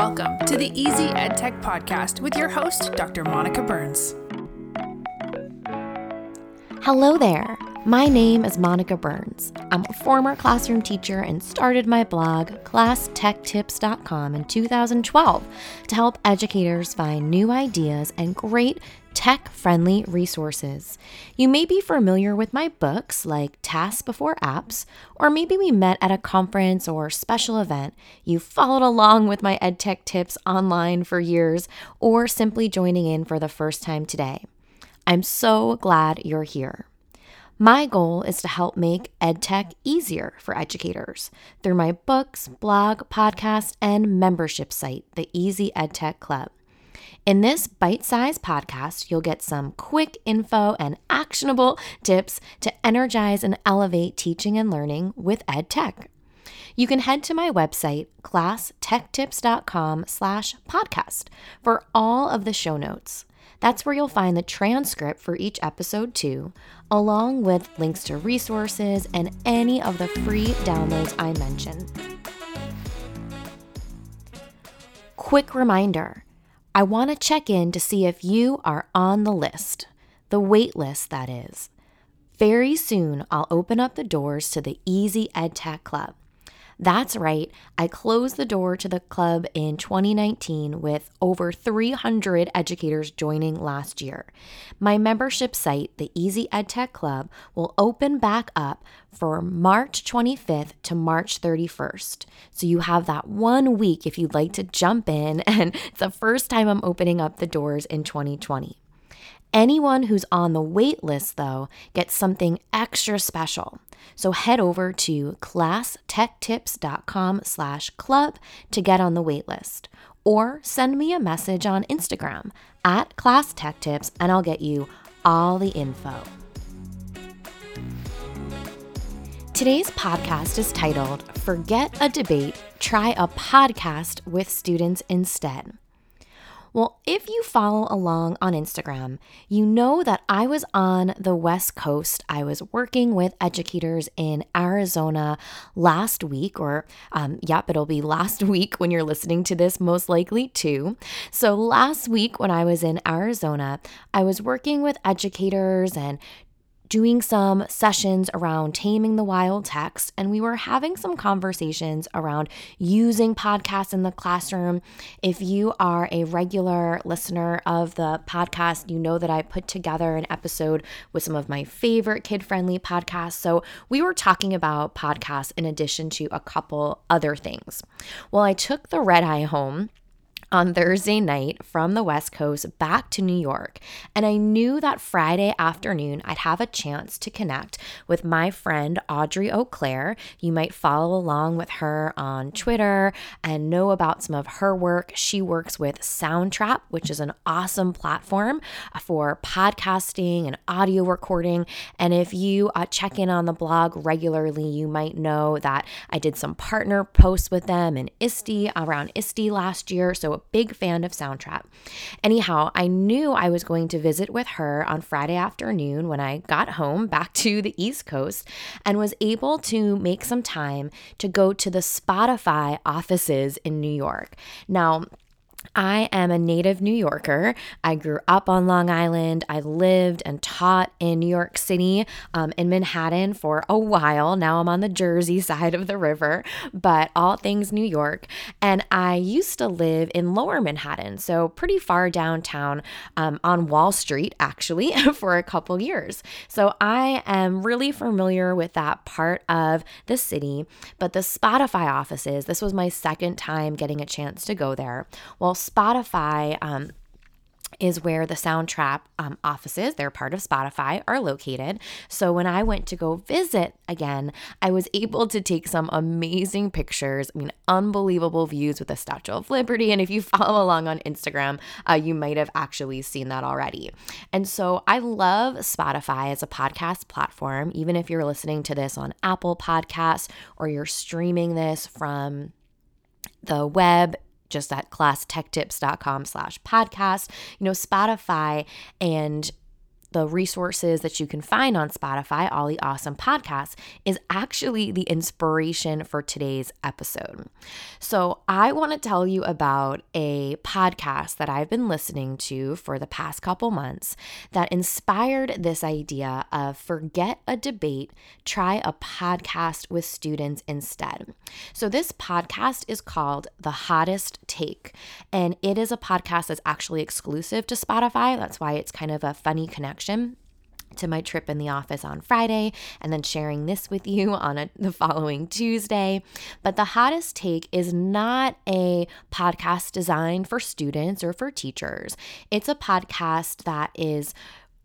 Welcome to the Easy EdTech Podcast with your host, Dr. Monica Burns. Hello there. My name is Monica Burns. I'm a former classroom teacher and started my blog, ClassTechTips.com, in 2012 to help educators find new ideas and great tech-friendly resources. You may be familiar with my books like Tasks Before Apps, or maybe we met at a conference or special event. You followed along with my EdTech tips online for years, or simply joining in for the first time today. I'm so glad you're here. My goal is to help make EdTech easier for educators through my books, blog, podcast, and membership site, the Easy EdTech Club. In this bite-sized podcast, you'll get some quick info and actionable tips to energize and elevate teaching and learning with EdTech. You can head to my website, ClassTechTips.com/podcast, for all of the show notes. That's where you'll find the transcript for each episode too, along with links to resources and any of the free downloads I mentioned. Quick reminder, I want to check in to see if you are on the list, the wait list that is. Very soon, I'll open up the doors to the Easy EdTech Club. That's right, I closed the door to the club in 2019 with over 300 educators joining last year. My membership site, the Easy EdTech Club, will open back up for March 25th to March 31st. So you have that 1 week if you'd like to jump in, and it's the first time I'm opening up the doors in 2020. Anyone who's on the wait list, though, gets something extra special. So head over to ClassTechTips.com/club to get on the wait list. Or send me a message on Instagram at ClassTechTips and I'll get you all the info. Today's podcast is titled, Forget a Debate, Try a Podcast with Students Instead. Well, if you follow along on Instagram, you know that I was on the West Coast. I was working with educators in Arizona last week, it'll be last week when you're listening to this, most likely too. So last week when I was in Arizona, I was working with educators and doing some sessions around taming the wild text, and we were having some conversations around using podcasts in the classroom. If you are a regular listener of the podcast, you know that I put together an episode with some of my favorite kid-friendly podcasts. So we were talking about podcasts in addition to a couple other things. Well, I took the red eye home on Thursday night from the West Coast back to New York. And I knew that Friday afternoon I'd have a chance to connect with my friend Audrey Auclair. You might follow along with her on Twitter and know about some of her work. She works with Soundtrap, which is an awesome platform for podcasting and audio recording. And if you check in on the blog regularly, you might know that I did some partner posts with them in around ISTE last year. So a big fan of Soundtrap. Anyhow, I knew I was going to visit with her on Friday afternoon when I got home back to the East Coast and was able to make some time to go to the Spotify offices in New York. Now, I am a native New Yorker. I grew up on Long Island. I lived and taught in New York City, in Manhattan for a while. Now I'm on the Jersey side of the river, but all things New York. And I used to live in Lower Manhattan, so pretty far downtown, on Wall Street, actually, for a couple years. So I am really familiar with that part of the city. But the Spotify offices, this was my second time getting a chance to go there. Well, Spotify is where the Soundtrap offices, they're part of Spotify, are located. So when I went to go visit again, I was able to take some amazing pictures. Unbelievable views with the Statue of Liberty. And if you follow along on Instagram, you might have actually seen that already. And so I love Spotify as a podcast platform, even if you're listening to this on Apple Podcasts or you're streaming this from the web, just at ClassTechTips.com/podcast. Spotify and the resources that you can find on Spotify, all the awesome podcasts, is actually the inspiration for today's episode. So I want to tell you about a podcast that I've been listening to for the past couple months that inspired this idea of forget a debate, try a podcast with students instead. So this podcast is called The Hottest Take, and it is a podcast that's actually exclusive to Spotify. That's why it's kind of a funny connection to my trip in the office on Friday and then sharing this with you on the following Tuesday. But The Hottest Take is not a podcast designed for students or for teachers. It's a podcast that is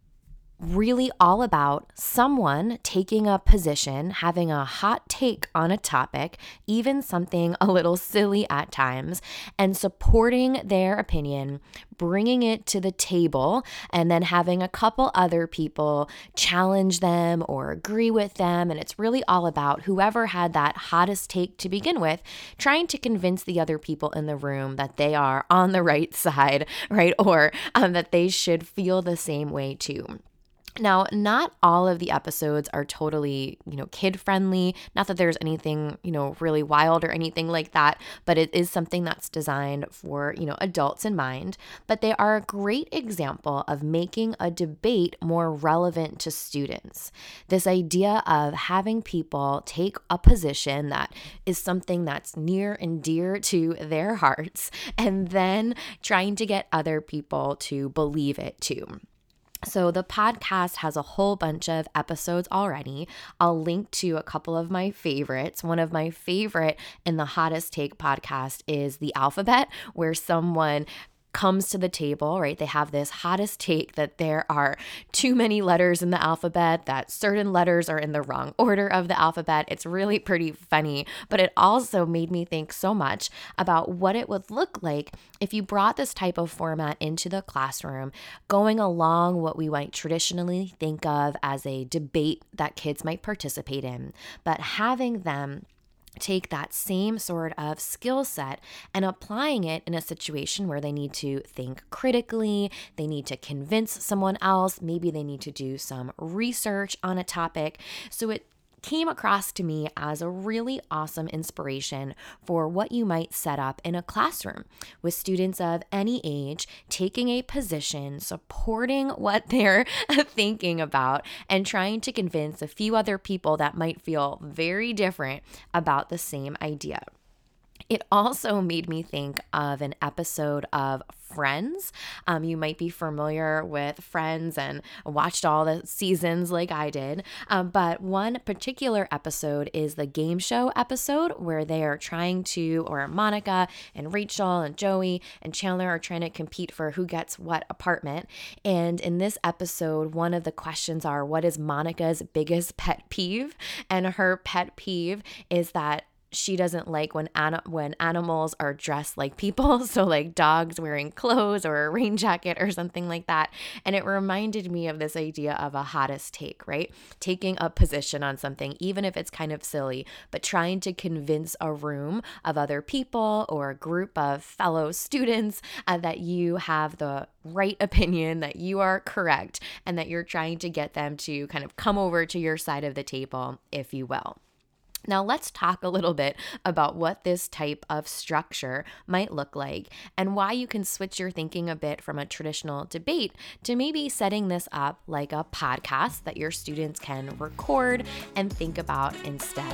really all about someone taking a position, having a hot take on a topic, even something a little silly at times, and supporting their opinion, bringing it to the table, and then having a couple other people challenge them or agree with them. And it's really all about whoever had that hottest take to begin with, trying to convince the other people in the room that they are on the right side, right? Or that they should feel the same way too. Now, not all of the episodes are totally, kid-friendly. Not that there's anything, really wild or anything like that, but it is something that's designed for, adults in mind. But they are a great example of making a debate more relevant to students. This idea of having people take a position that is something that's near and dear to their hearts, and then trying to get other people to believe it too. So the podcast has a whole bunch of episodes already. I'll link to a couple of my favorites. One of my favorite in the Hottest Take podcast is The Alphabet, where someone comes to the table, right? They have this hottest take that there are too many letters in the alphabet, that certain letters are in the wrong order of the alphabet. It's really pretty funny, but it also made me think so much about what it would look like if you brought this type of format into the classroom, going along what we might traditionally think of as a debate that kids might participate in, but having them take that same sort of skill set and applying it in a situation where they need to think critically, they need to convince someone else, maybe they need to do some research on a topic. So it came across to me as a really awesome inspiration for what you might set up in a classroom with students of any age, taking a position, supporting what they're thinking about, and trying to convince a few other people that might feel very different about the same idea. It also made me think of an episode of Friends. You might be familiar with Friends and watched all the seasons like I did. But one particular episode is the game show episode where they are trying to, or Monica and Rachel and Joey and Chandler are trying to compete for who gets what apartment. And in this episode, one of the questions are, what is Monica's biggest pet peeve? And her pet peeve is that she doesn't like when animals are dressed like people, so like dogs wearing clothes or a rain jacket or something like that. And it reminded me of this idea of a hottest take, right? Taking a position on something, even if it's kind of silly, but trying to convince a room of other people or a group of fellow students that you have the right opinion, that you are correct, and that you're trying to get them to kind of come over to your side of the table, if you will. Now let's talk a little bit about what this type of structure might look like and why you can switch your thinking a bit from a traditional debate to maybe setting this up like a podcast that your students can record and think about instead.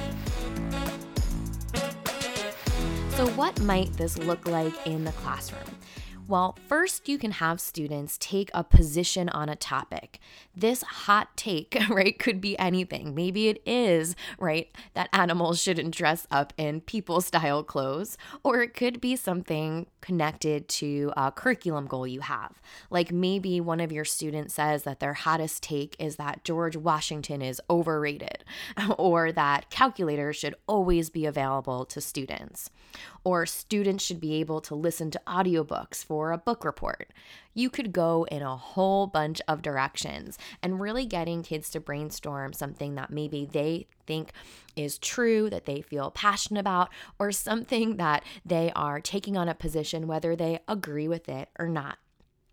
So what might this look like in the classroom? Well, first you can have students take a position on a topic. This hot take, right, could be anything. Maybe it is, right, that animals shouldn't dress up in people-style clothes, or it could be something connected to a curriculum goal you have. Like maybe one of your students says that their hottest take is that George Washington is overrated, or that calculators should always be available to students, or students should be able to listen to audiobooks for a book report. You could go in a whole bunch of directions and really getting kids to brainstorm something that maybe they think is true, that they feel passionate about, or something that they are taking on a position whether they agree with it or not.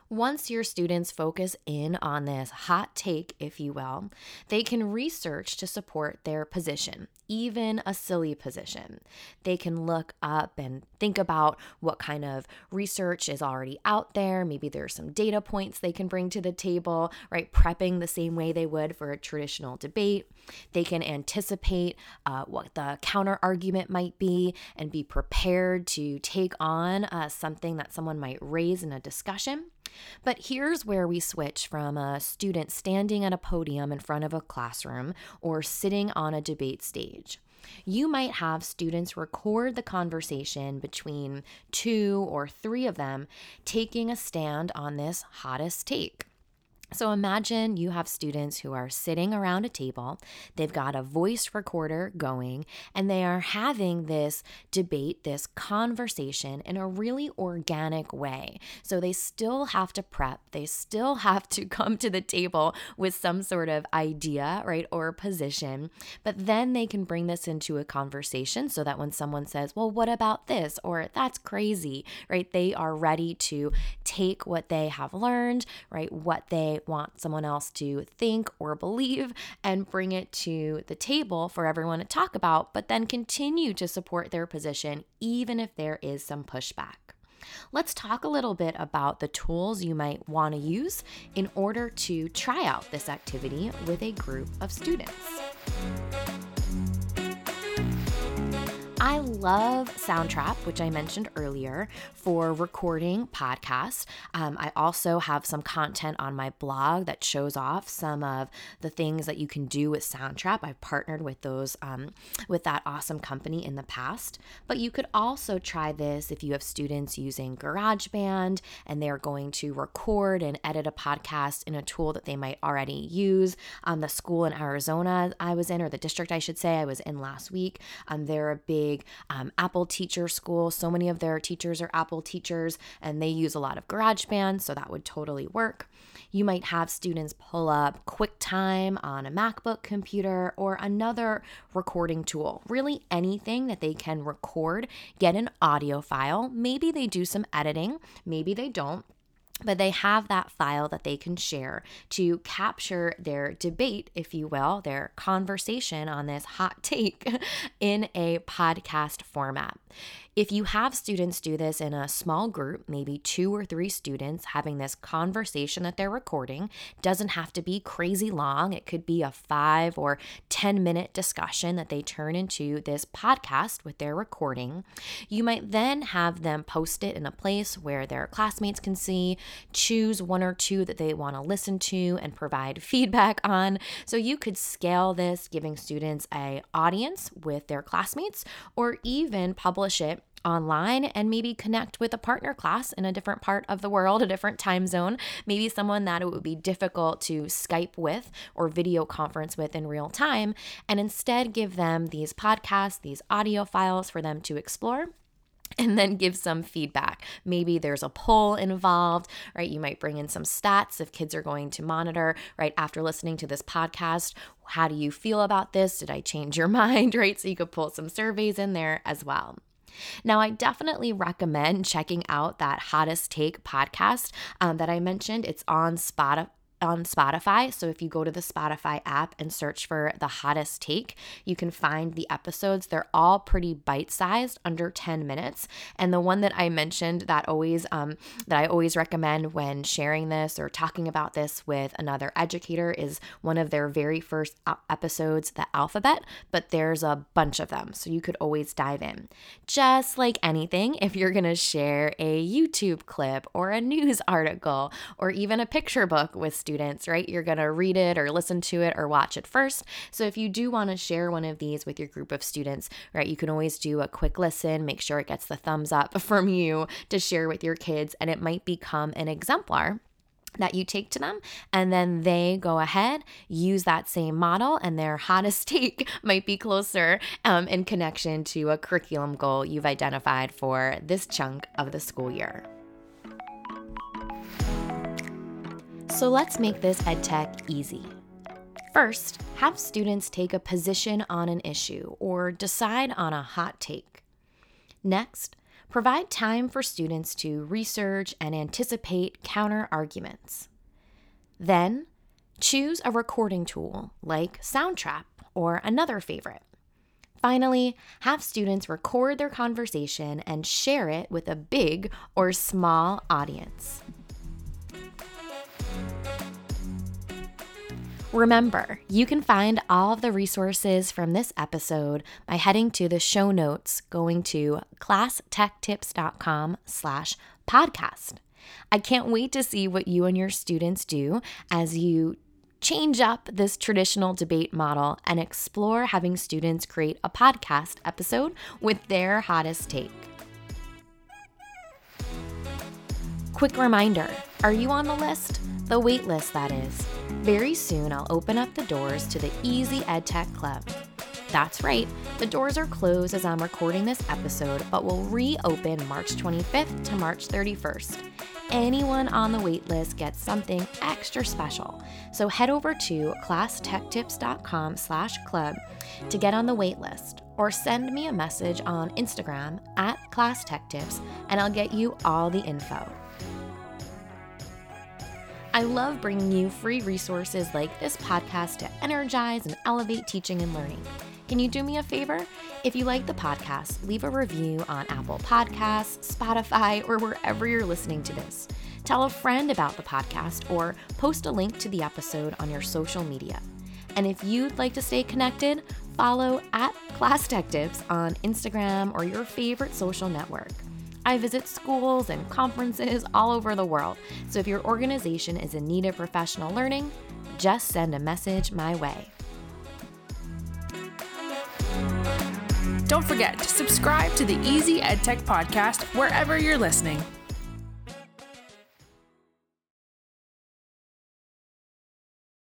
Once your students focus in on this hot take, if you will, they can research to support their position, even a silly position. They can look up and think about what kind of research is already out there. Maybe there's some data points they can bring to the table, right? Prepping the same way they would for a traditional debate. They can anticipate what the counter argument might be and be prepared to take on something that someone might raise in a discussion. But here's where we switch from a student standing at a podium in front of a classroom or sitting on a debate stage. You might have students record the conversation between 2 or 3 of them taking a stand on this hottest take. So imagine you have students who are sitting around a table, they've got a voice recorder going, and they are having this debate, this conversation in a really organic way. So they still have to prep, they still have to come to the table with some sort of idea, right, or position, but then they can bring this into a conversation so that when someone says, well, what about this? Or that's crazy, right, they are ready to take what they have learned, right, what they want someone else to think or believe and bring it to the table for everyone to talk about, but then continue to support their position even if there is some pushback. Let's talk a little bit about the tools you might want to use in order to try out this activity with a group of students. I love Soundtrap, which I mentioned earlier, for recording podcasts. I also have some content on my blog that shows off some of the things that you can do with Soundtrap. I've partnered with with that awesome company in the past. But you could also try this if you have students using GarageBand and they're going to record and edit a podcast in a tool that they might already use. The school in Arizona I was in, or the district I should say, I was in last week, they're a big Apple teacher school. So many of their teachers are Apple teachers and they use a lot of GarageBand, so that would totally work. You might have students pull up QuickTime on a MacBook computer or another recording tool. Really anything that they can record, get an audio file. Maybe they do some editing, maybe they don't. But they have that file that they can share to capture their debate, if you will, their conversation on this hot take in a podcast format. If you have students do this in a small group, maybe 2 or 3 students having this conversation that they're recording, doesn't have to be crazy long. It could be a 5 or 10 minute discussion that they turn into this podcast with their recording. You might then have them post it in a place where their classmates can see, choose 1 or 2 that they want to listen to and provide feedback on. So you could scale this, giving students an audience with their classmates, or even publish it online and maybe connect with a partner class in a different part of the world, a different time zone, maybe someone that it would be difficult to Skype with or video conference with in real time, and instead give them these podcasts, these audio files for them to explore. And then give some feedback. Maybe there's a poll involved, right? You might bring in some stats if kids are going to monitor, right? After listening to this podcast, how do you feel about this? Did I change your mind, right? So you could pull some surveys in there as well. Now, I definitely recommend checking out that Hottest Take podcast that I mentioned. It's on Spotify. So if you go to the Spotify app and search for The Hottest Take, you can find the episodes. They're all pretty bite-sized, under 10 minutes. And the one that I mentioned that I always recommend when sharing this or talking about this with another educator is one of their very first episodes, The Alphabet, but there's a bunch of them. So you could always dive in. Just like anything, if you're going to share a YouTube clip or a news article or even a picture book with students, right? You're going to read it or listen to it or watch it first. So if you do want to share one of these with your group of students, right, you can always do a quick listen, make sure it gets the thumbs up from you to share with your kids, and it might become an exemplar that you take to them, and then they go ahead, use that same model, and their hottest take might be closer in connection to a curriculum goal you've identified for this chunk of the school year. So let's make this EdTech easy. First, have students take a position on an issue or decide on a hot take. Next, Provide time for students to research and anticipate counter arguments. Then, choose a recording tool like Soundtrap or another favorite. Finally, have students record their conversation and share it with a big or small audience. Remember, you can find all of the resources from this episode by heading to the show notes, going to classtechtips.com/podcast. I can't wait to see what you and your students do as you change up this traditional debate model and explore having students create a podcast episode with their hottest take. Quick reminder, are you on the list? The wait list, that is. Very soon, I'll open up the doors to the Easy EdTech Club. That's right, the doors are closed as I'm recording this episode, but will reopen March 25th to March 31st. Anyone on the wait list gets something extra special. So head over to classtechtips.com/club to get on the wait list, or send me a message on Instagram @classtechtips and I'll get you all the info. I love bringing you free resources like this podcast to energize and elevate teaching and learning. Can you do me a favor? If you like the podcast, leave a review on Apple Podcasts, Spotify, or wherever you're listening to this. Tell a friend about the podcast or post a link to the episode on your social media. And if you'd like to stay connected, follow @ClassTechTips on Instagram or your favorite social network. I visit schools and conferences all over the world, so if your organization is in need of professional learning, just send a message my way. Don't forget to subscribe to the Easy EdTech podcast wherever you're listening.